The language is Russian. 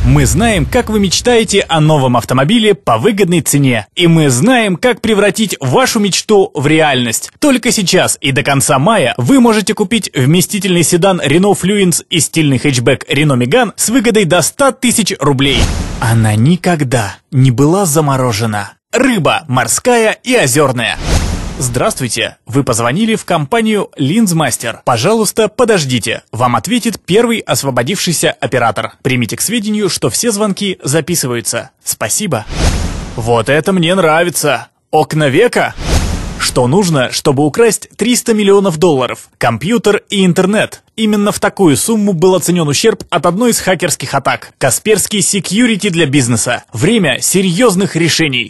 Мы знаем, как вы мечтаете о новом автомобиле по выгодной цене. И мы знаем, как превратить вашу мечту в реальность. Только сейчас и до конца мая вы можете купить вместительный седан Renault Fluence и стильный хэтчбэк Renault Megane с выгодой до 100 тысяч рублей. Она никогда не была заморожена. Рыба морская и озерная. Здравствуйте, вы позвонили в компанию Линзмастер. Пожалуйста, подождите, вам ответит первый освободившийся оператор. Примите к сведению, что все звонки записываются. Спасибо. Вот это мне нравится. Окна века? Что нужно, чтобы украсть 300 миллионов долларов? Компьютер и интернет. Именно в такую сумму был оценен ущерб от одной из хакерских атак. Касперский Security для бизнеса. Время серьезных решений.